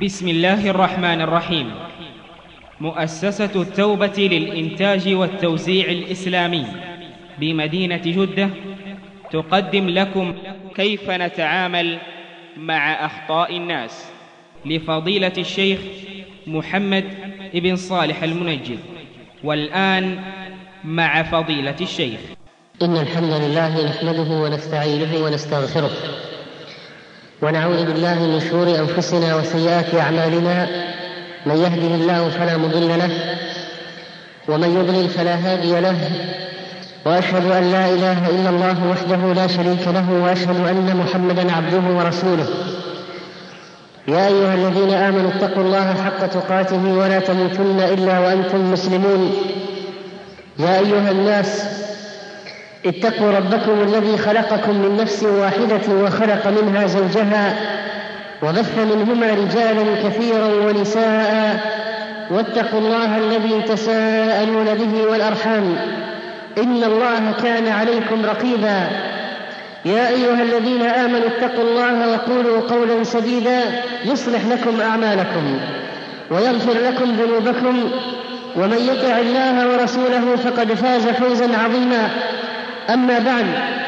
بسم الله الرحمن الرحيم. مؤسسة التوبة للإنتاج والتوزيع الإسلامي بمدينة جدة تقدم لكم كيف نتعامل مع أخطاء الناس لفضيلة الشيخ محمد بن صالح المنجد. والآن مع فضيلة الشيخ. إن الحمد لله نحمده ونستعينه ونستغفره ونعوذ بالله من شرور أنفسنا وسيئات أعمالنا، من يهده الله فلا مضل له ومن يضلل فلا هادي له، وأشهد أن لا إله إلا الله وحده لا شريك له، وأشهد أن محمدا عبده ورسوله. يا أيها الذين آمنوا اتقوا الله حق تقاته ولا تموتن إلا وأنتم مسلمون. يا أيها الناس اتقوا ربكم الذي خلقكم من نفس واحدة وخلق منها زوجها وبث منهما رجالا كثيرا ونساء، واتقوا الله الذي تساءلون به والأرحام، إن الله كان عليكم رقيبا. يا أيها الذين آمنوا اتقوا الله وقولوا قولا سديدا يصلح لكم أعمالكم ويغفر لكم ذنوبكم، ومن يطع الله ورسوله فقد فاز فوزا عظيما. أما بعد،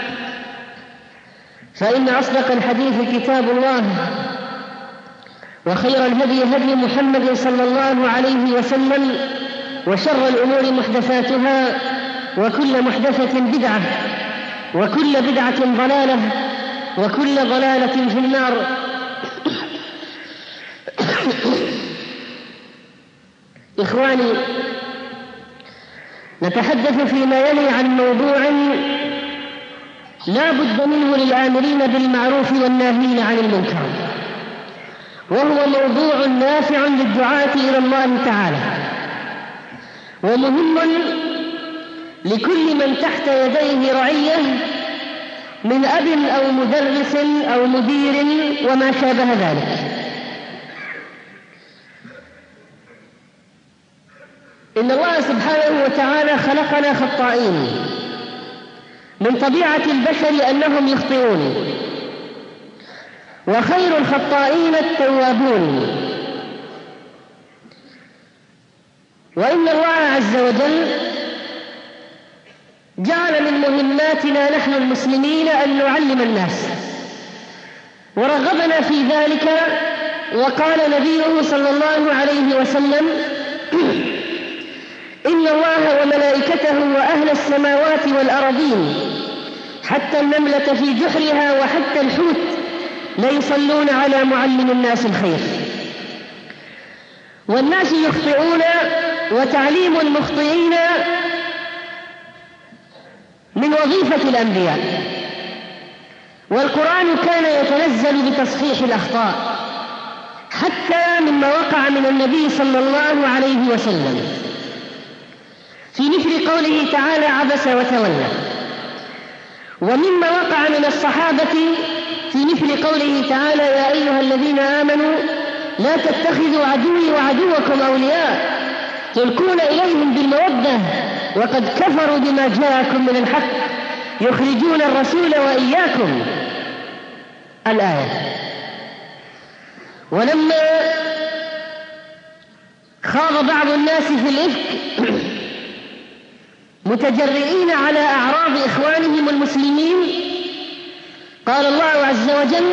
فإن أصدق الحديث كتاب الله، وخير الهدي هدي محمد صلى الله عليه وسلم، وشر الأمور محدثاتها، وكل محدثة بدعة، وكل بدعة ضلالة، وكل ضلالة في النار. إخواني، نتحدث فيما يلي عن موضوع لا بد منه للآمرين بالمعروف والناهين عن المنكر، وهو موضوع نافع للدعاة إلى الله تعالى، ومهم لكل من تحت يديه رعية من أب أو مدرس أو مدير وما شابه ذلك. إن الله سبحانه وتعالى خلقنا خطائين، من طبيعة البشر أنهم يخطئون، وخير الخطائين التوابون. وإن الله عز وجل جعل من مهماتنا نحن المسلمين أن نعلم الناس، ورغبنا في ذلك، وقال نبيه صلى الله عليه وسلم: إن الله وملائكته وأهل السماوات والأرضين حتى النملة في جحرها وحتى الحوت ليصلون على معلم الناس الخير. والناس يخطئون، وتعليم المخطئين من وظيفة الأنبياء، والقرآن كان يتنزل بتصحيح الأخطاء حتى مما وقع من النبي صلى الله عليه وسلم، في مثل قوله تعالى: عبس وتولى. ومما وقع من الصحابة في مثل قوله تعالى: يا أيها الذين آمنوا لا تتخذوا عدوي وعدوكم أولياء تلقون إليهم بالمودة وقد كفروا بما جاءكم من الحق يخرجون الرسول وإياكم. الآية. ولما خاض بعض الناس في الإفك متجرئين على أعراض إخوانهم المسلمين، قال الله عز وجل: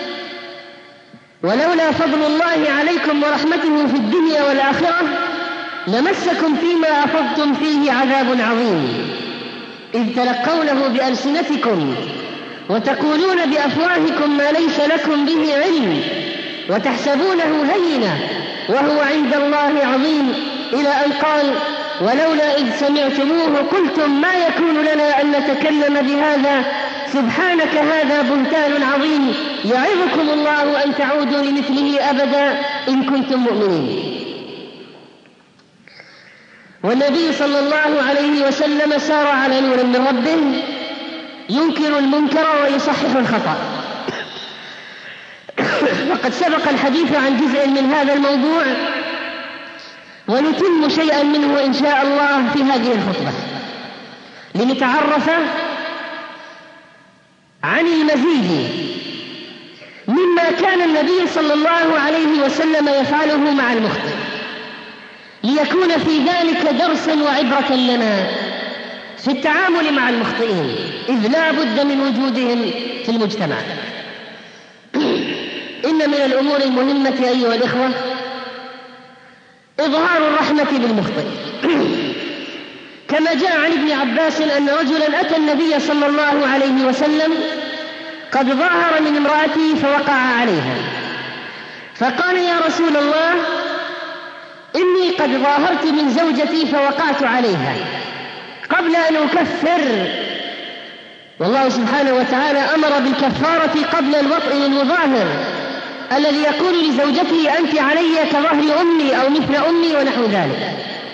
ولولا فضل الله عليكم ورحمته في الدنيا والآخرة لمسكم فيما أفضتم فيه عذاب عظيم، إذ تلقونه بألسنتكم وتقولون بأفواهكم ما ليس لكم به علم وتحسبونه هينا وهو عند الله عظيم، إلى أن قال: ولولا إذ سمعتموه قلتم ما يكون لنا أن نتكلم بهذا سبحانك هذا بهتان عظيم، يعظكم الله أن تعودوا لمثله أبدا إن كنتم مؤمنين. والنبي صلى الله عليه وسلم سار على نور من ربه ينكر المنكر ويصحح الخطأ. وقد سبق الحديث عن جزء من هذا الموضوع، ونتم شيئا منه إن شاء الله في هذه الخطبة، لنتعرف عن المزيد مما مما كان النبي صلى الله عليه وسلم يفعله مع المخطئ، ليكون في ذلك درسا وعبرة لنا في التعامل مع المخطئين، إذ لا بد من وجودهم في المجتمع. إن من الأمور المهمة أيها الإخوة إظهار الرحمة بالمخطئ، كما جاء عن ابن عباس أن رجلا أتى النبي صلى الله عليه وسلم قد ظاهر من امرأته فوقع عليها، فقال: يا رسول الله، إني قد ظاهرت من زوجتي فوقعت عليها قبل أن أكفر، والله سبحانه وتعالى أمر بالكفارة قبل الوطء للمظاهر الذي يقول لزوجته: أنت علي كظهر أمي أو مثل أمي ونحو ذلك.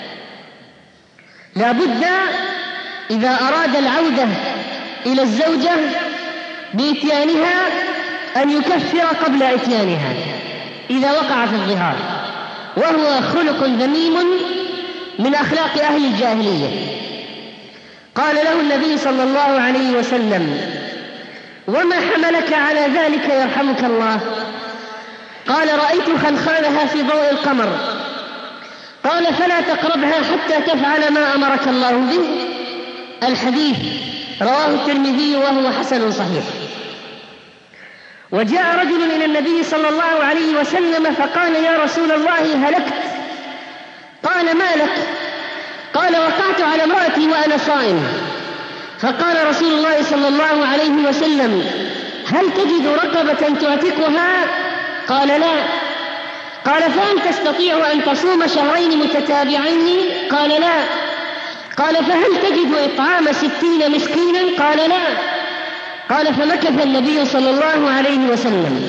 لا بد إذا أراد العودة إلى الزوجة بإتيانها أن يكفر قبل إتيانها إذا وقع في الظهار، وهو خلق ذميم من أخلاق أهل الجاهلية. قال له النبي صلى الله عليه وسلم: وما حملك على ذلك يرحمك الله؟ قال: رأيت خلخالها في ضوء القمر. قال: فلا تقربها حتى تفعل ما أمرك الله به. الحديث رواه الترمذي وهو حسن صحيح. وجاء رجل إلى النبي صلى الله عليه وسلم فقال: يا رسول الله، هلكت. قال: ما لك؟ قال: وقعت على امرأتي وأنا صائم. فقال رسول الله صلى الله عليه وسلم: هل تجد رقبة تعتقها؟ قال: لا. قال: فهل تستطيع أن تصوم شهرين متتابعين؟ قال: لا. قال: فهل تجد إطعام 60 مسكينا؟ قال: لا. قال: فمكث النبي صلى الله عليه وسلم،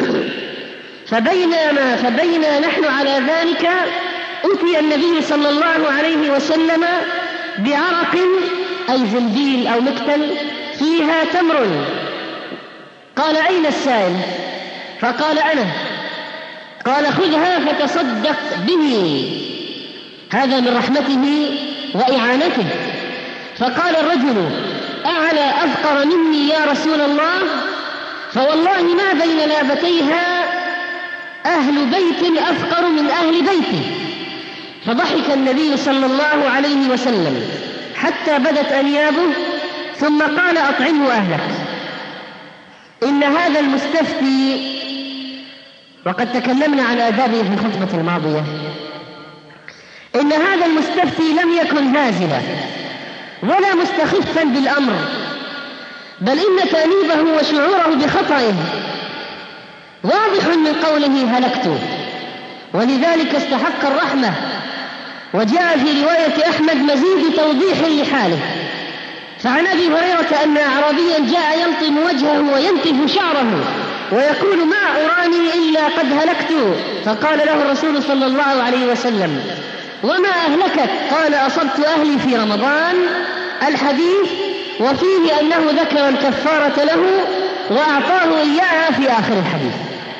فبينا نحن على ذلك أتي النبي صلى الله عليه وسلم بعرق أي زنبيل أو مكتل فيها تمر. قال: أين السائل؟ فقال: أنا. قال: خذها فتصدق به. هذا من رحمته وإعانته. فقال الرجل: أعلى أفقر مني يا رسول الله؟ فوالله ما بين لابتيها أهل بيت أفقر من أهل بيتي. فضحك النبي صلى الله عليه وسلم حتى بدت أنيابه، ثم قال: أطعمه أهلك. إن هذا المستفتي، وقد تكلمنا عن آدابه في الخطبة الماضية، إن هذا المستفتي لم يكن هازلا ولا مستخفا بالأمر، بل إن تأنيبه وشعوره بخطئه واضح من قوله: هلكت، ولذلك استحق الرحمة. وجاء في رواية أحمد مزيد توضيح لحاله. فعن أبي هريرة أن أعرابيا جاء يلطم وجهه وينتف شعره ويقول: ما أراني إلا قد هلكت. فقال له الرسول صلى الله عليه وسلم: وما أهلكك؟ قال: أصبت أهلي في رمضان. الحديث وفيه أنه ذكر الكفارة له وأعطاه إياها في آخر الحديث.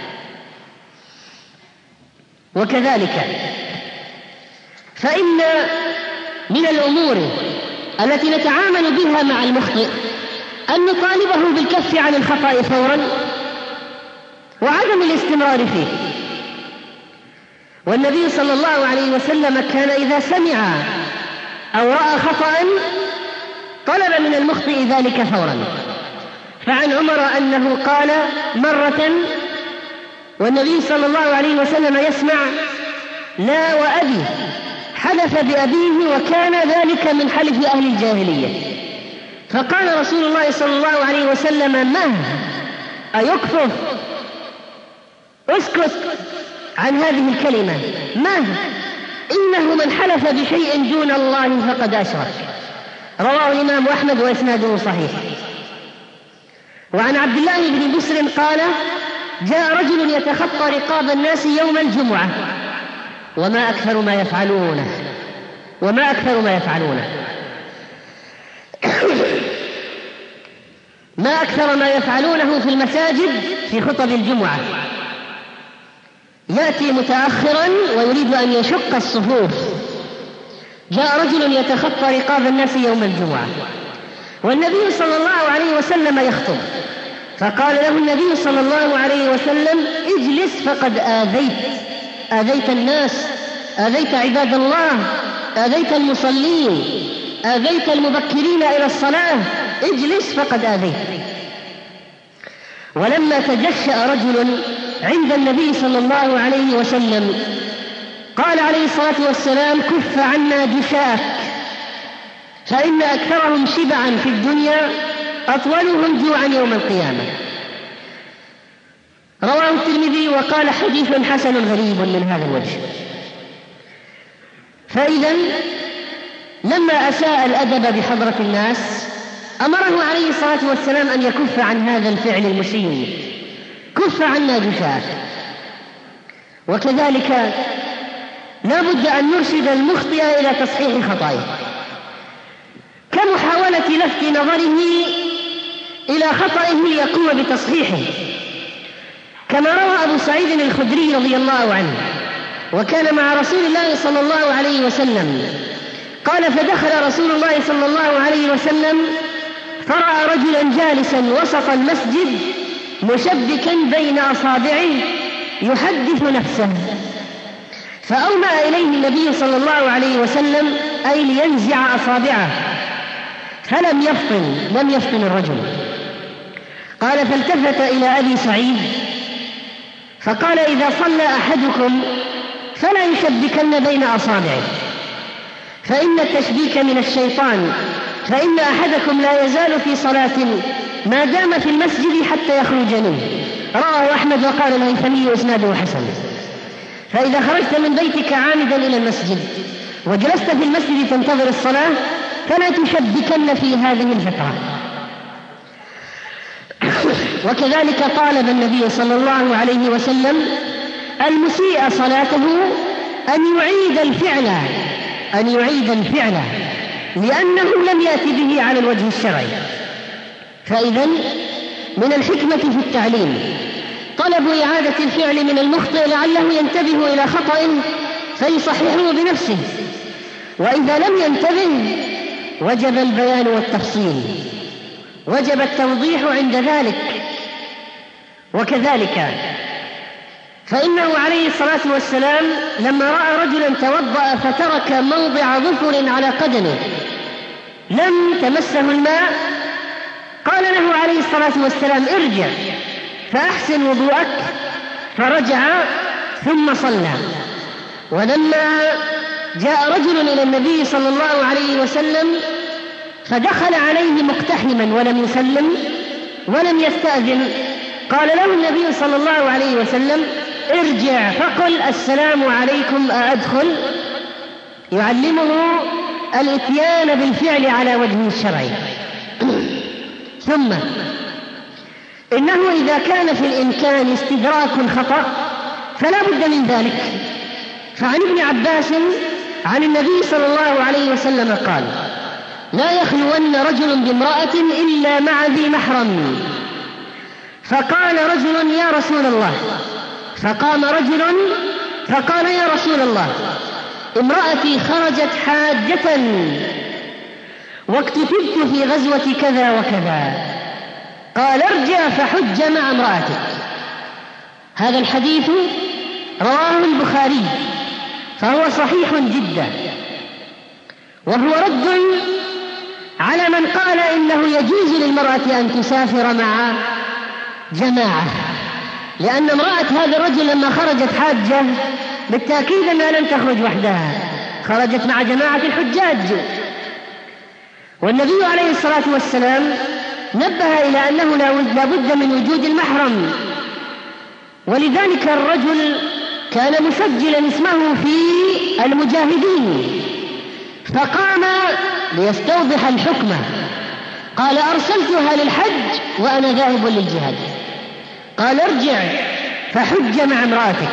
وكذلك فإن من الأمور التي نتعامل بها مع المخطئ أن نطالبه بالكف عن الخطأ فورا وعدم الاستمرار فيه. والنبي صلى الله عليه وسلم كان إذا سمع أو رأى خطأ طلب من المخطئ ذلك فورا. فعن عمر أنه قال مرة والنبي صلى الله عليه وسلم يسمع: لا وأبي، حلف بأبيه وكان ذلك من حلف أهل الجاهلية. فقال رسول الله صلى الله عليه وسلم: مه أيكفف؟ اسكت عن هذه الكلمة، مه، إنه من حلف بشيء دون الله فقد أشرك. رواه الإمام أحمد وإسناده صحيح. وعن عبد الله بن بسر قال: جاء رجل يتخطى رقاب الناس يوم الجمعة وما أكثر ما يفعلونه ما أكثر ما يفعلونه في المساجد في خطب الجمعة. يأتي متأخرا ويريد أن يشق الصفوف. جاء رجل يتخطى رقاب الناس يوم الجمعة والنبي صلى الله عليه وسلم يخطب، فقال له النبي صلى الله عليه وسلم: اجلس فقد آذيت الناس، آذيت عباد الله، آذيت المصلين، آذيت المبكرين إلى الصلاة، اجلس فقد آذيت. ولما تجشأ رجل عند النبي صلى الله عليه وسلم قال عليه الصلاة والسلام: كف عنا جشاءك، فإن أكثرهم شبعا في الدنيا أطولهم جوعا يوم القيامة. رواه الترمذي وقال: حديث حسن غريب من هذا الوجه. فإذا لما أساء الأدب بحضرة الناس أمره عليه الصلاة والسلام أن يكف عن هذا الفعل المشين، كف عنا جشاءك. وكذلك لا بد أن نرشد المخطئ إلى تصحيح خطأه، كمحاولة لفت نظره إلى خطئه ليقوم بتصحيحه، كما روى أبو سعيد الخدري رضي الله عنه: وكان مع رسول الله صلى الله عليه وسلم، قال: فدخل رسول الله صلى الله عليه وسلم فرأى رجلا جالسا وسط المسجد مشبكا بين أصابعه يحدث نفسه، فأومأ إليه النبي صلى الله عليه وسلم أي لينزع أصابعه، فلم يفطن الرجل. قال: فالتفت إلى أبي سعيد فقال: إذا صلى أحدكم فلا يشبكن بين أصابعه، فإن التشبيك من الشيطان، فإن أحدكم لا يزال في صلاة ما دام في المسجد حتى يخرج منه. رواه أحمد وقال الهيثمي إسناده حسن. فإذا خرجت من بيتك عامدا إلى المسجد وجلست في المسجد تنتظر الصلاة فلا تشبكن في هذه الفترة. وكذلك طالب النبي صلى الله عليه وسلم المسيء صلاته أن يعيد الفعل لأنه لم يأتي به على الوجه الشرعي. فإذا من الحكمة في التعليم طلب إعادة الفعل من المخطئ لعله ينتبه إلى خطأ فيصححه بنفسه، وإذا لم ينتبه وجب البيان والتفصيل، وجب التوضيح عند ذلك. وكذلك فإنه عليه الصلاة والسلام لما رأى رجلا توضأ فترك موضع ظفر على قدمه لم تمسه الماء قال له عليه الصلاة والسلام: ارجع فأحسن وضوءك، فرجع ثم صلى. ولما جاء رجل إلى النبي صلى الله عليه وسلم فدخل عليه مقتحما ولم يسلم ولم يستأذن، قال له النبي صلى الله عليه وسلم: ارجع فقل: السلام عليكم أأدخل؟ يعلمه الإتيان بالفعل على وجهه الشرعي. ثم إنه إذا كان في الإمكان استدراك خطأ فلا بد من ذلك. فعن ابن عباس عن النبي صلى الله عليه وسلم قال: لا يخلون رجل بامرأة إلا مع ذي محرم. فقال رجل: يا رسول الله. فقام رجل فقال: يا رسول الله، امرأتي خرجت حاجة واكتتبت في غزوة كذا وكذا. قال: ارجع فحج مع امرأتك. هذا الحديث رواه البخاري فهو صحيح جدا، وهو رد على من قال إنه يجوز للمرأة أن تسافر مع جماعة، لأن امرأة هذا الرجل لما خرجت حاجة بالتأكيد أنها لم تخرج وحدها، خرجت مع جماعة الحجاج. والنبي عليه الصلاة والسلام نبه إلى أنه لا بد من وجود المحرم، ولذلك الرجل كان مسجلا اسمه في المجاهدين فقام ليستوضح الحكم، قال: أرسلتها للحج وأنا ذاهب للجهاد. قال: ارجع فحج مع امرأتك.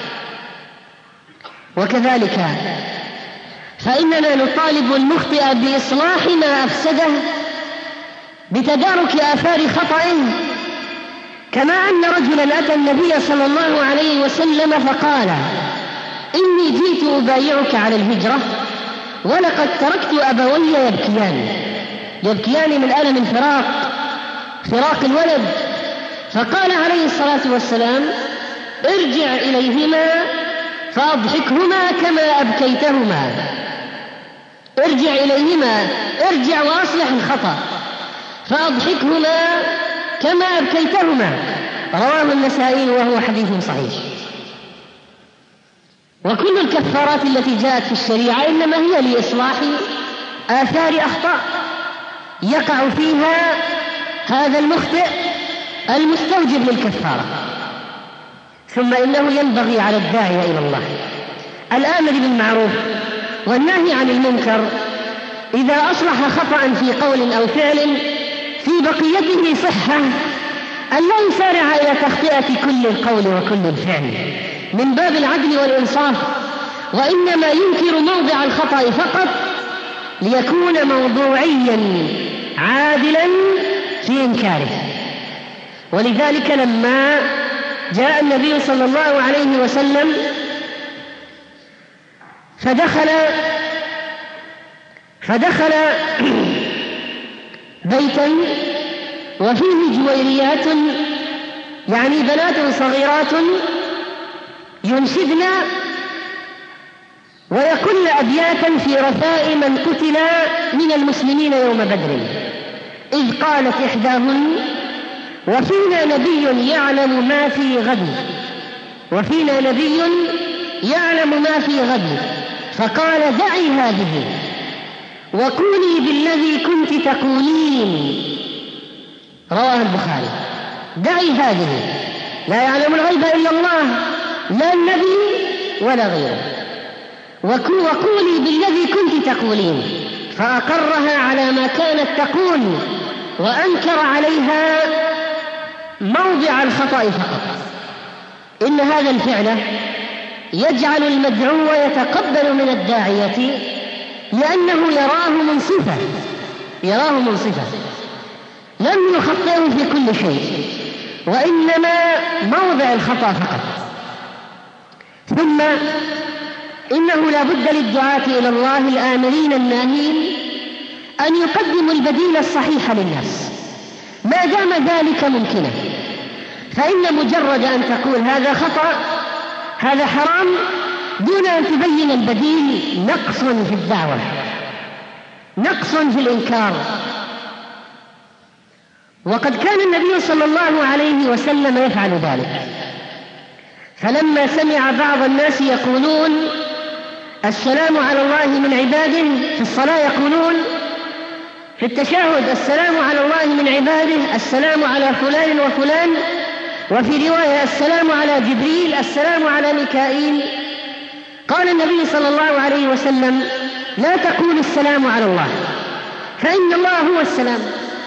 وكذلك فإننا نطالب المخطئ بإصلاح ما أفسده بتدارك آثار خطئه، كما أن رجلا أتى النبي صلى الله عليه وسلم فقال: إني جئت أبايعك على الهجرة ولقد تركت أبوي يبكيان من ألم فراق الولد، فقال عليه الصلاة والسلام: ارجع إليهما فأضحكهما كما أبكيتهما. ارجع إليهما، ارجع وأصلح الخطأ، فأضحكهما كما أبكيتهما. رواه النسائي وهو حديث صحيح. وكل الكفارات التي جاءت في الشريعة إنما هي لإصلاح آثار أخطاء يقع فيها هذا المخطئ المستوجب للكفارة. ثم إنه ينبغي على الداعية إلى الله الآمر بالمعروف والنهي عن المنكر إذا أصلح خطأ في قول أو فعل في بقيته صحة أن لا يسارع إلى تخطئة كل القول وكل الفعل من باب العدل والإنصاف، وإنما ينكر موضع الخطأ فقط ليكون موضوعيا عادلا في إنكاره. ولذلك لما جاء النبي صلى الله عليه وسلم فدخل بيتا وفيه جويريات، يعني بنات صغيرات ينشدن ويقولن أبياتا في رثاء من قتل من المسلمين يوم بدر، إذ قالت إحداهن: وفينا نبي يعلم ما في غد، وفينا نبي يعلم ما في غد، فقال: دعي هذه وقولي بالذي كنت تقولين. رواه البخاري. دعي هذه، لا يعلم الغيب إلا الله، لا النبي ولا غيره، وقولي بالذي كنت تقولين. فأقرها على ما كانت تقول وأنكر عليها موضع الخطأ فقط. إن هذا الفعل يجعل المدعو يتقبل من الداعية لأنه يراه منصفا لم يخطئه في كل شيء، وإنما موضع الخطأ فقط. ثم إنه لا بد للدعاة إلى الله الآمرين الناهين أن يقدموا البديل الصحيح للناس ما دام ذلك ممكنا، فإن مجرد أن تقول هذا خطأ هذا حرام دون أن تبين البديل نقص في الدعوة، نقص في الإنكار. وقد كان النبي صلى الله عليه وسلم يفعل ذلك، فلما سمع بعض الناس يقولون السلام على الله من عباده في الصلاة، يقولون في التشهد السلام على الله من عباده، السلام على فلان وفلان، وفي رواية السلام على جبريل، السلام على ميكائيل، قال النبي صلى الله عليه وسلم: لا تقولوا السلام على الله فإن الله هو السلام،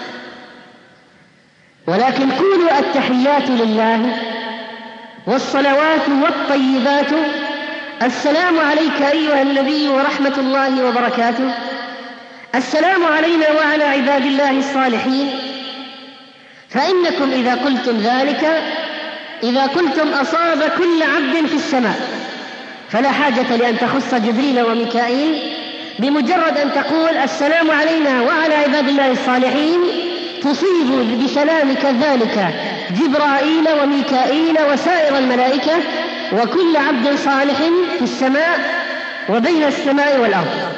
ولكن قولوا التحيات لله والصلوات والطيبات، السلام عليك أيها النبي ورحمة الله وبركاته، السلام علينا وعلى عباد الله الصالحين. فإنكم إذا قلتم ذلك، إذا قلتم أصاب كل عبد في السماء، فلا حاجة لأن تخص جبريل وميكائيل، بمجرد أن تقول السلام علينا وعلى عباد الله الصالحين تصيب بسلامك ذلك جبرائيل وميكائيل وسائر الملائكة وكل عبد صالح في السماء وبين السماء والأرض.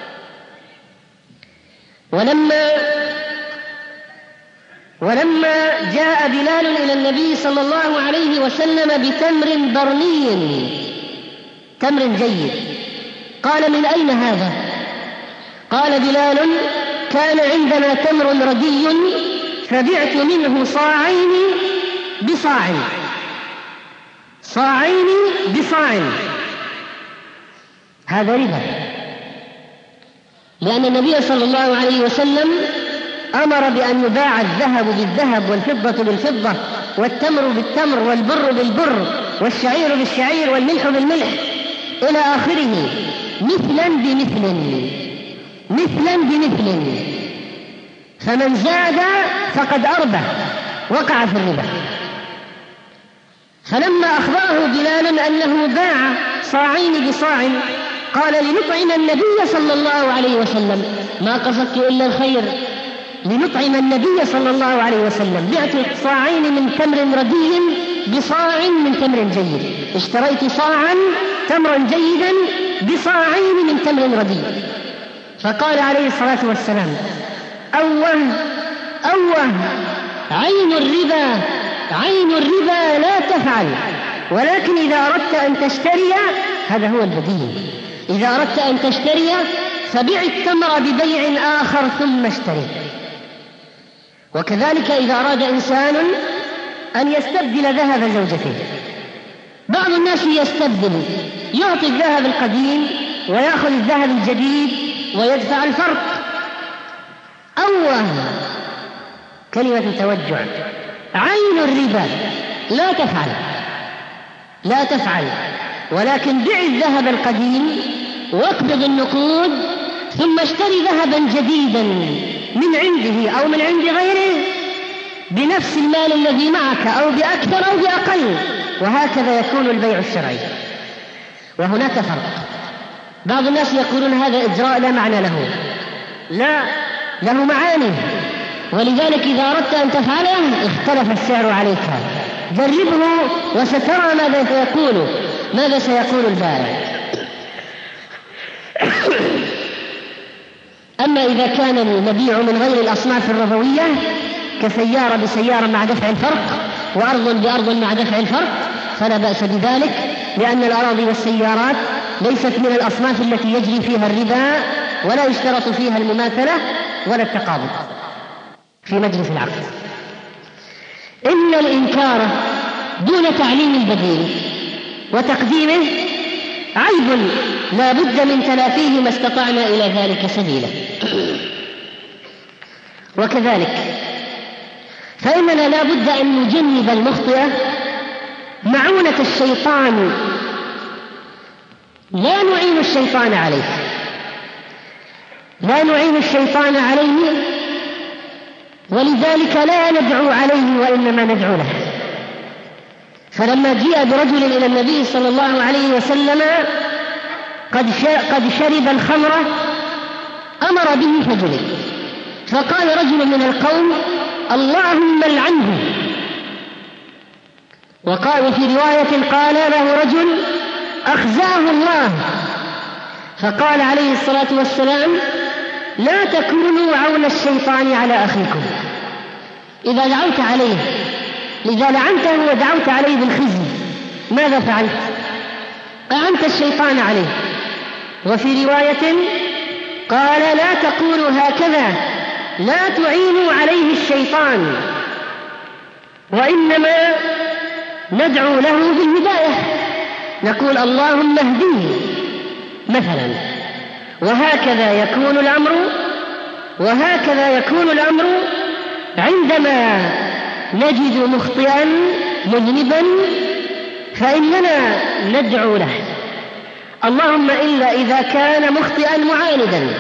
ولما جاء بلال إلى النبي صلى الله عليه وسلم بتمر برني، تمر جيد، قال: من أين هذا؟ قال بلال: كان عندنا تمر ردي فبعت منه صاعين بصاع. هذا ربا، لأن النبي صلى الله عليه وسلم أمر بأن يباع الذهب بالذهب والفضة بالفضة والتمر بالتمر والبر بالبر والشعير بالشعير والملح بالملح إلى آخره، مثلا بمثل، فمن زاد فقد أربح، وقع في الربا. فلما أخبره بلال أنه باع صاعين بصاع قال: لنطعم النبي صلى الله عليه وسلم، ما قصدت إلا الخير، لنطعم النبي صلى الله عليه وسلم، بعت صاعين من تمر ردي بصاع من تمر جيد، اشتريت صاعا تمرا جيدا بصاعين من تمر ردي. فقال عليه الصلاة والسلام: أوه عين الربا لا تفعل، ولكن إذا أردت أن تشتري، هذا هو البديل، إذا أردت أن تشتري فبيع التمر ببيع آخر ثم اشتري. وكذلك إذا أراد إنسان أن يستبدل ذهب زوجته، بعض الناس يستبدل، يعطي الذهب القديم ويأخذ الذهب الجديد ويدفع الفرق. كلمة توجع. عين الربا لا تفعل، ولكن بع الذهب القديم واقبض النقود ثم اشتري ذهبا جديدا من عنده أو من عند غيره بنفس المال الذي معك أو بأكثر أو بأقل، وهكذا يكون البيع الشرعي. وهناك فرق، بعض الناس يقولون هذا إجراء لا معنى له، لا، له معاني، ولذلك إذا أردت أن تفعله اختلف السعر عليك، جربه وسترى ماذا سيقول البائع. أما إذا كان المبيع من غير الأصناف الربوية كسيارة بسيارة مع دفع الفرق وأرض بأرض مع دفع الفرق فلا بأس بذلك، لأن الأراضي والسيارات ليست من الأصناف التي يجري فيها الربا ولا يشترط فيها المماثلة ولا التقابض في مجلس العقد. إن الإنكار دون تعليم البديل وتقديمه عيب لا بد من تلافيه ما استطعنا إلى ذلك سبيلا. وكذلك فإننا لا بد أن نجنب المخطئ معونة الشيطان، لا نعين الشيطان عليه، ولذلك لا ندعو عليه وإنما ندعو له. فلما جاء برجل إلى النبي صلى الله عليه وسلم قد شرب الخمر أمر به فجلد، فقال رجل من القوم: اللهم لعنه. وفي رواية قال له رجل: أخزاه الله. فقال عليه الصلاة والسلام: لا تكونوا عون الشيطان على أخيكم. إذا دعوت عليه، إذا لعنته ودعوت عليه بالخزي، ماذا فعلت؟ أعنت الشيطان عليه. وفي رواية قال: لا تقولوا هكذا، لا تعينوا عليه الشيطان، وإنما ندعو له بالهداية، نقول اللهم اهديه مثلا. وهكذا يكون الأمر عندما نجد مخطئا مذنبا فإننا ندعو له، اللهم إلا إذا كان مخطئا معاندا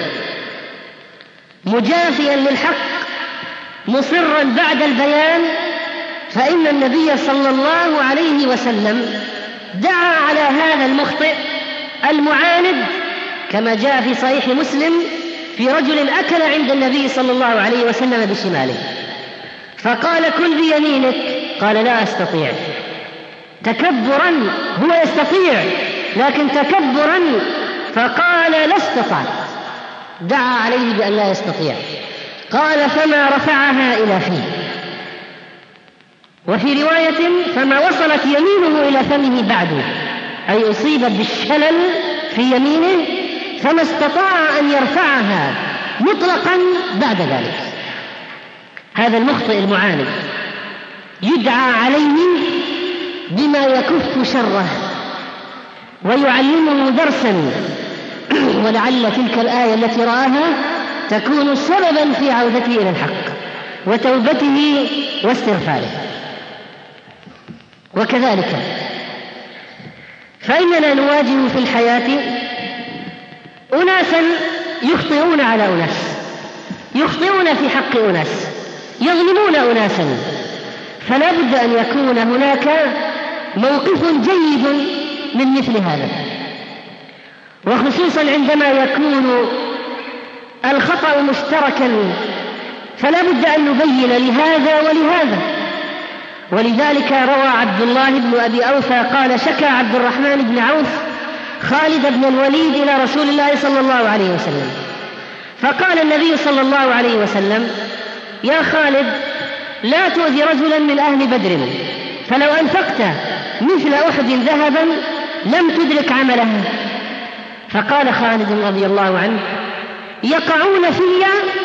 مجافيا للحق مصرا بعد البيان، فإن النبي صلى الله عليه وسلم دعا على هذا المخطئ المعاند، كما جاء في صحيح مسلم في رجل أكل عند النبي صلى الله عليه وسلم بشماله فقال: كل بيمينك. قال: لا أستطيع. تكبرا، هو يستطيع لكن تكبرا، فقال: لا استطعت. دعا عليه بأن لا يستطيع. قال: فما رفعها إلى فيه. وفي رواية: فما وصلت يمينه إلى فمه بعد، أي أصيب بالشلل في يمينه فما استطاع أن يرفعها مطلقا بعد ذلك. هذا المخطئ المعاند يدعى عليه بما يكف شره ويعلمه درسا، ولعل تلك الآية التي رآها تكون سببا في عودته إلى الحق وتوبته واستغفاره. وكذلك فإننا نواجه في الحياة أناسا يخطئون على أناس، يخطئون في حق أناس، يظلمون أناسا، فلا بد أن يكون هناك موقف جيد من مثل هذا، وخصوصا عندما يكون الخطأ مشتركا فلا بد أن نبين لهذا ولهذا. ولذلك روى عبد الله بن أبي أوفى قال: شكى عبد الرحمن بن عوف خالد بن الوليد إلى رسول الله صلى الله عليه وسلم، فقال النبي صلى الله عليه وسلم: يا خالد، لا تؤذي رجلا من أهل بدر، فلو أنفقت مثل أحد ذهبا لم تدرك عمله. فقال خالد رضي الله عنه: يقعون في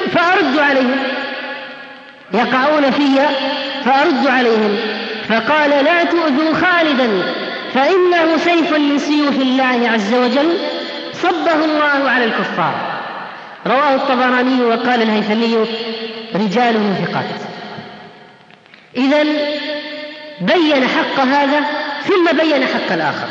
فأرد عليهم. فقال: لا تؤذوا خالدا، فإنه سيف من سيوف الله عز وجل صبه الله على الكفار. رواه الطبراني وقال الهيثمي: رجاله ثقات. إذن بين حق هذا ثم بين حق الآخر.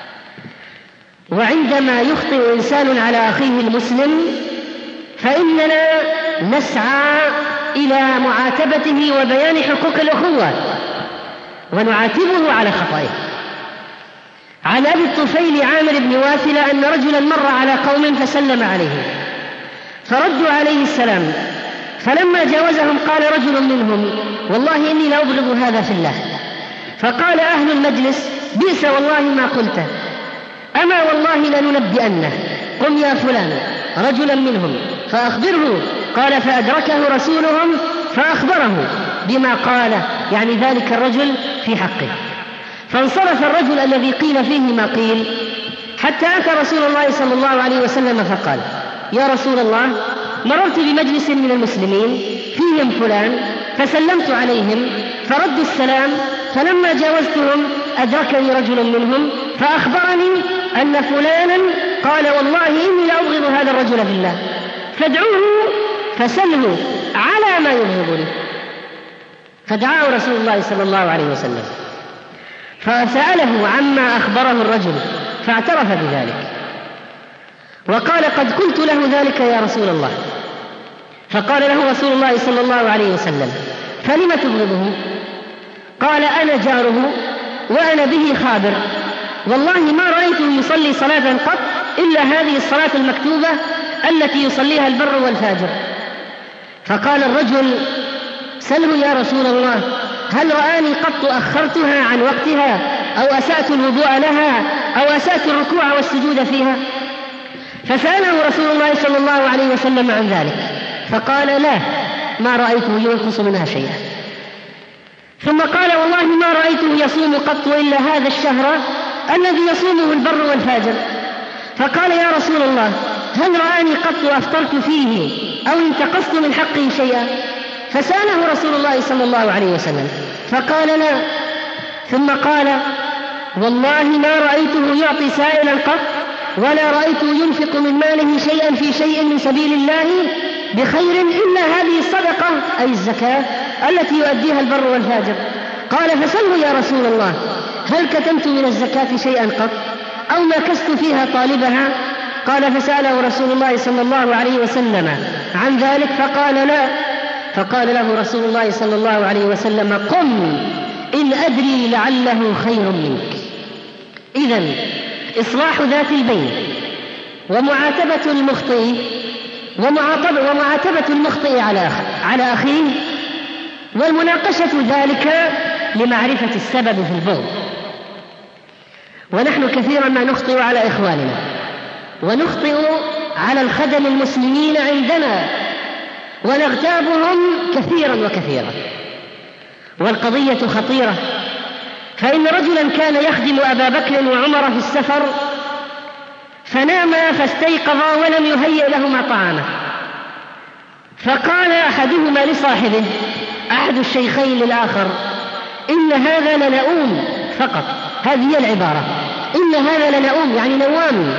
وعندما يخطئ إنسان على أخيه المسلم فإننا نسعى إلى معاتبته وبيان حقوق الأخوة ونعاتبه على خطئه. عن أبي الطفيل عامر بن واثلة أن رجلا مر على قوم فسلم عليهم فردوا عليه السلام، فلما جاوزهم قال رجل منهم: والله إني لأبغض هذا في الله. فقال أهل المجلس: بئس والله ما قلته، أما والله لننبئنه، قم يا فلان رجلا منهم فأخبره. قال: فأدركه رسولهم فأخبره بما قال، يعني ذلك الرجل في حقه. فانصرف الرجل الذي قيل فيه ما قيل حتى أتى رسول الله صلى الله عليه وسلم فقال: يا رسول الله، مررت بمجلس من المسلمين فيهم فلان فسلمت عليهم فردوا السلام، فلما جاوزتهم أدركني رجل منهم فأخبرني أن فلانا قال: والله إني لأبغض هذا الرجل في الله، فادعوه فسله على ما يبغضني. فدعاه رسول الله صلى الله عليه وسلم فسأله عما أخبره الرجل فاعترف بذلك وقال: قد قلت له ذلك يا رسول الله. فقال له رسول الله صلى الله عليه وسلم: فلم تبغضه؟ قال: أنا جاره وأنا به خابر، والله ما رأيته يصلي صلاة قط إلا هذه الصلاة المكتوبة التي يصليها البر والفاجر. فقال الرجل: سله يا رسول الله، هل رآني قط أخرتها عن وقتها أو أسأت الوضوء لها أو أسأت الركوع والسجود فيها؟ فسأله رسول الله صلى الله عليه وسلم عن ذلك فقال: لا، ما رأيته ينقص منها شيئا. ثم قال: والله ما رأيته يصوم قط إلا هذا الشهر الذي يصومه البر والفاجر. فقال: يا رسول الله، هل رآني قط أفطرت فيه أو انتقصت من حقه شيئا؟ فسأله رسول الله صلى الله عليه وسلم فقال: لا. ثم قال: والله ما رأيته يعطي سائلا قط ولا رأيته ينفق من ماله شيئا في شيء من سبيل الله بخير إلا هذه الصدقة أي الزكاة التي يؤديها البر والفاجر. قال: فسله يا رسول الله، هل كتمت من الزكاة شيئا قط أو نكست فيها طالبها؟ قال: فسأله رسول الله صلى الله عليه وسلم عن ذلك فقال: لا. فقال له رسول الله صلى الله عليه وسلم: قم إن أدري لعله خير منك. إذن إصلاح ذات البين ومعاتبة المخطئ على أخيه والمناقشة ذلك لمعرفة السبب في البغض. ونحن كثيرا ما نخطئ على إخواننا ونخطئ على الخدم المسلمين عندنا ونغتابهم كثيرا وكثيرا، والقضية خطيرة. فإن رجلا كان يخدم أبا بكر وعمر في السفر فناما فاستيقظا ولم يهيئ لهما طعاما، فقال أحدهما لصاحبه، أحد الشيخين للآخر: إن هذا لنؤوم فقط. هذه هي العبارة، إن هذا لنؤوم يعني نوام.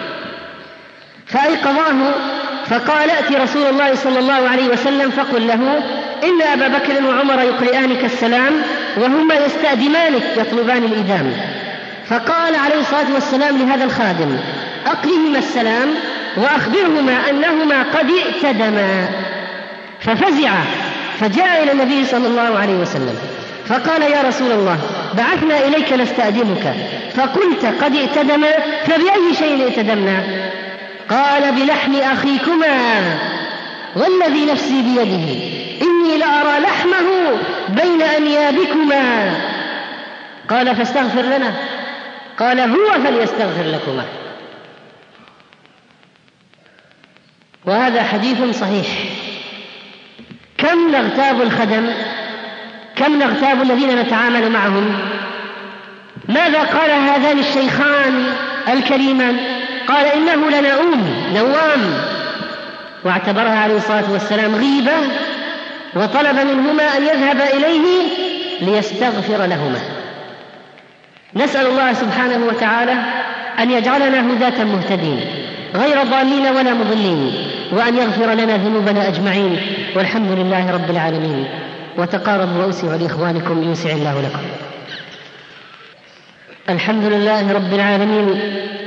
فأيقظاه فقال: ائت رسول الله صلى الله عليه وسلم فقل له إن أبا بكر وعمر يقرئانك السلام وهما يستأدمانك يطلبان الإدام. فقال عليه الصلاة والسلام لهذا الخادم: أقرئهما السلام وأخبرهما أنهما قد ائتدما. ففزع فجاء إلى النبي صلى الله عليه وسلم فقال: يا رسول الله، بعثنا إليك نستأدمك فقلت قد ائتدما، فبأي شيء ائتدمنا؟ قال: بلحم أخيكما والذي نفسي بيده إني لأرى لحمه بين أنيابكما. قال فاستغفر لنا. قال هو فليستغفر لكما. وهذا حديث صحيح. كم نغتاب الخدم، كم نغتاب الذين نتعامل معهم. ماذا قال هذان الشيخان الكريمان؟ قال إنه نوام، واعتبرها عليه الصلاة والسلام غيبة، وطلب منهما أن يذهب إليه ليستغفر لهما. نسأل الله سبحانه وتعالى أن يجعلنا هداة مهتدين غير ضالين ولا مضلين، وأن يغفر لنا ذنوبنا أجمعين، والحمد لله رب العالمين. وتقاربوا وأوسعوا لإخوانكم يوسع الله لكم. الحمد لله رب العالمين،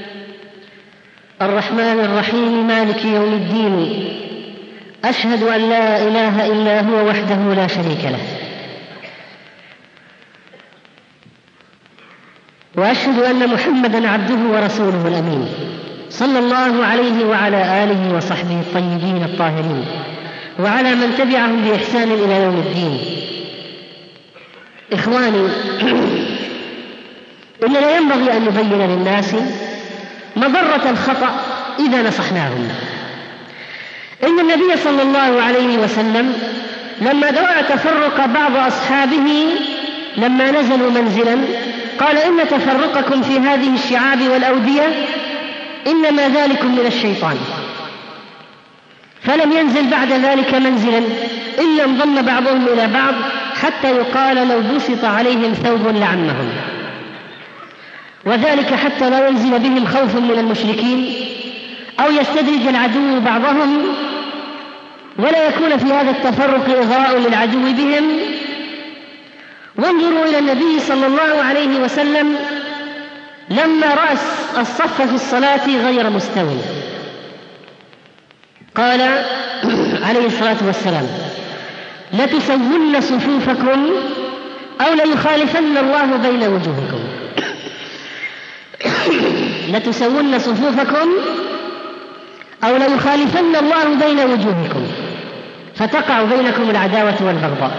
الرحمن الرحيم، مالك يوم الدين. أشهد أن لا إله إلا هو وحده لا شريك له، وأشهد أن محمدًا عبده ورسوله الأمين، صلى الله عليه وعلى آله وصحبه الطيبين الطاهرين، وعلى من تبعهم بإحسان إلى يوم الدين. إخواني، إننا ينبغي أن نبين للناس مضرة الخطأ إذا نصحناهم. إن النبي صلى الله عليه وسلم لما دعا تفرق بعض أصحابه لما نزلوا منزلا قال إن تفرقكم في هذه الشعاب والأودية إنما ذلكم من الشيطان. فلم ينزل بعد ذلك منزلا إلا انضم بعضهم إلى بعض حتى يقال لو بسط عليهم ثوب لعمهم، وذلك حتى لا ينزل بهم خوف من المشركين أو يستدرج العدو بعضهم، ولا يكون في هذا التفرق إغراء للعدو بهم. وانظروا إلى النبي صلى الله عليه وسلم لما رأى الصف في الصلاة غير مستوٍ قال عليه الصلاة والسلام: لتسون صفوفكم أو ليخالفن الله بين وجوهكم. لتسون صفوفكم أو ليخالفن الله بين وجوهكم فتقع بينكم العداوة والبغضاء.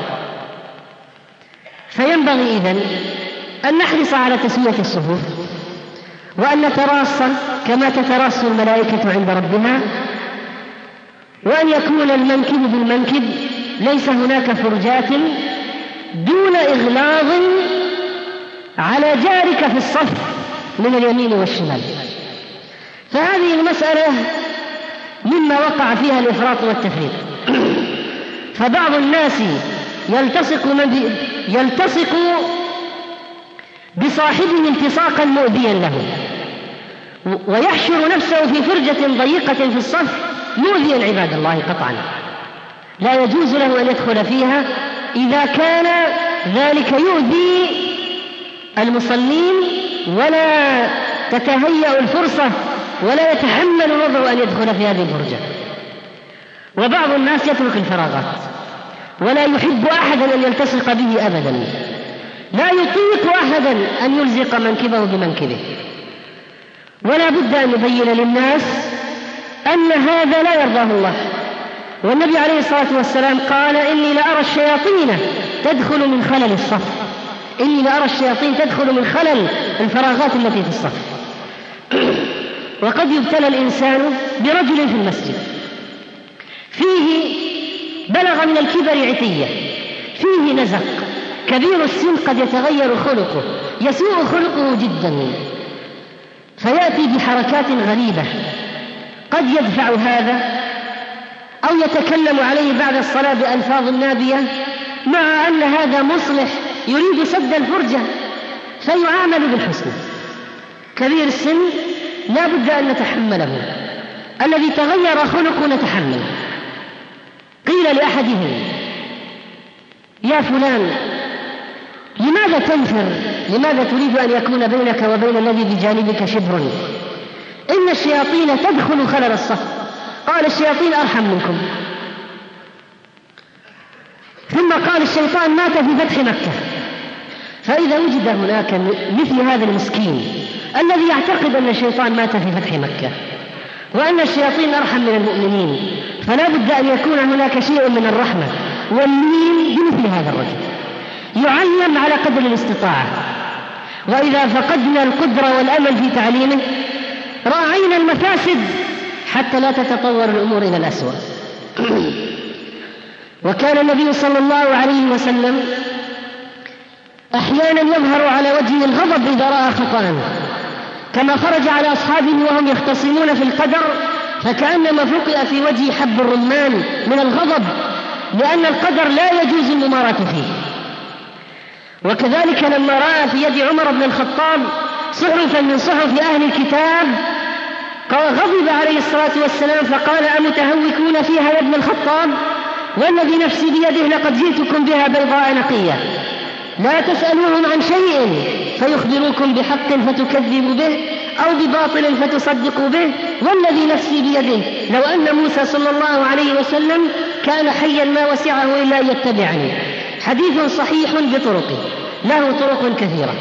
فينبغي إذن أن نحرص على تسوية الصفوف، وأن نتراص كما تتراص الملائكة عند ربها، وأن يكون المنكب بالمنكب، ليس هناك فرجات، دون إغلاظ على جارك في الصف من اليمين والشمال. فهذه المسألة مما وقع فيها الإفراط والتفريط. فبعض الناس يلتصق بصاحبه التصاقا مؤذيا له، ويحشر نفسه في فرجة ضيقة في الصف مؤذيا عباد الله قطعا، لا يجوز له أن يدخل فيها إذا كان ذلك يؤذي المصلين ولا تتهيأ الفرصة ولا يتحمل الوضع أن يدخل في هذه الفرجة. وبعض الناس يترك الفراغات ولا يحب أحدا أن يلتصق به أبدا، لا يطيق أحدا أن يلزق منكبه بمنكبه. ولا بد أن نبين للناس أن هذا لا يرضاه الله. والنبي عليه الصلاة والسلام قال: إني لأرى الشياطين تدخل من خلل الصف. إني لأرى الشياطين تدخل من خلل الفراغات التي في الصف. وقد يبتلى الإنسان برجل في المسجد فيه بلغ من الكبر عتية، فيه نزق، كبير السن، قد يتغير خلقه، يسوء خلقه جدا، فيأتي بحركات غريبة، قد يدفع هذا أو يتكلم عليه بعد الصلاة بألفاظ نابية، مع أن هذا مصلح يريد سد الفرجة، فيعامل بالحسن. كبير السن لا بد أن نتحمله، الذي تغير خلقه نتحمله. قيل لأحدهم: يا فلان، لماذا تنفر؟ لماذا تريد أن يكون بينك وبين الذي بجانبك شبر؟ إن الشياطين تدخل خلل الصف. قال: الشياطين أرحم منكم. ثم قال: الشيطان مات في فتح مكة. فإذا وجد هناك مثل هذا المسكين الذي يعتقد أن الشيطان مات في فتح مكة وأن الشياطين أرحم من المؤمنين، فلا بد أن يكون هناك شيء من الرحمة واللين بمثل هذا الرجل، يعلم على قدر الاستطاعة. وإذا فقدنا القدرة والأمل في تعليمه راعينا المفاسد حتى لا تتطور الأمور إلى الأسوأ. وكان النبي صلى الله عليه وسلم أحيانا يظهر على وجهه الغضب إذا رأى خطأ، كما خرج على أصحابه وهم يختصمون في القدر فكأنما فقئ في وجهه حب الرمان من الغضب، لأن القدر لا يجوز المماراة فيه. وكذلك لما رأى في يد عمر بن الخطاب صحفا من صحف أهل الكتاب غضب عليه الصلاة والسلام فقال: أمتهوكون فيها يا ابن الخطاب؟ والذي نفسي بيده لقد جئتكم بها بيضاء نقية، لا تسألوهم عن شيء فيخبروكم بحق فتكذبوا به أو بباطل فتصدقوا به، والذي نفسي بيده لو أن موسى صلى الله عليه وسلم كان حيا ما وسعه إلا أن يتبعني. حديث صحيح بطرقه، له طرق كثيرة.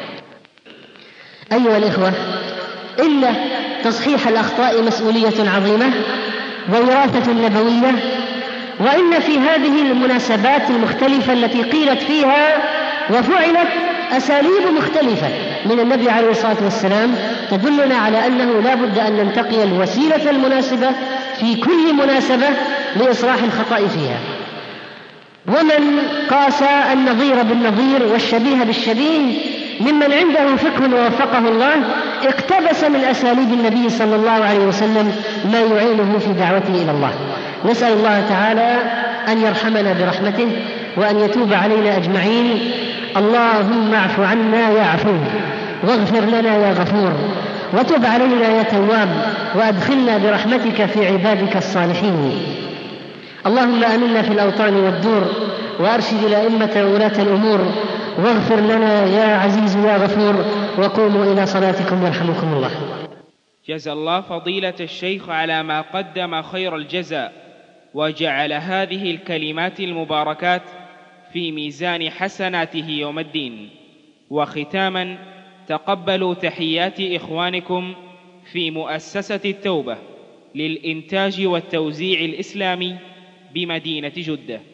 أيها الإخوة، إن تصحيح الأخطاء مسؤولية عظيمة ووراثة نبوية، وإن في هذه المناسبات المختلفة التي قيلت فيها وفعلت أساليب مختلفة من النبي عليه الصلاة والسلام تدلنا على أنه لا بد أن ننتقي الوسيلة المناسبة في كل مناسبة لإصلاح الخطأ فيها. ومن قاس النظير بالنظير والشبيه بالشبيه ممن عنده فقه ووفقه الله اقتبس من أساليب النبي صلى الله عليه وسلم ما يعينه في دعوته إلى الله. نسأل الله تعالى أن يرحمنا برحمته وأن يتوب علينا أجمعين. اللهم اعف عنا يا عفو، واغفر لنا يا غفور، وتب علينا يا تواب، وأدخلنا برحمتك في عبادك الصالحين. اللهم آمنا في الأوطان والدور، وأرشد الأئمة وولاة الأمور، واغفر لنا يا عزيز يا غفور، وقوموا إلى صلاتكم يرحمكم الله. جزا الله فضيلة الشيخ على ما قدم خير الجزاء، وجعل هذه الكلمات المباركات في ميزان حسناته يوم الدين. وختاما، تقبلوا تحيات إخوانكم في مؤسسة التوبة للإنتاج والتوزيع الإسلامي بمدينة جدة.